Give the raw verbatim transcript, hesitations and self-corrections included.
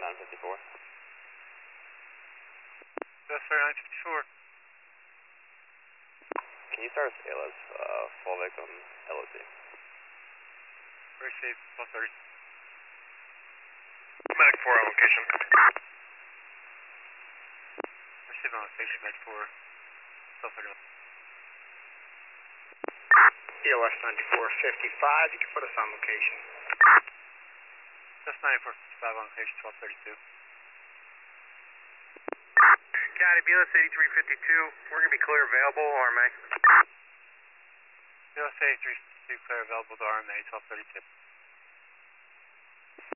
nine fifty-four. That's nine fifty-four. Can you start A L S, uh, full victim L O C? Very safe, plus thirty. Medic four on location. Very safe on location, Medic four, plus thirty. E L S ninety-four fifty-five, you can put us on location. That's ninety-four fifty-five on location, twelve thirty-two. Got it, B L S eighty-three fifty-two, we're going to be clear available, R M A. B L S eighty-three fifty-two, clear available to R M A, twelve thirty-two.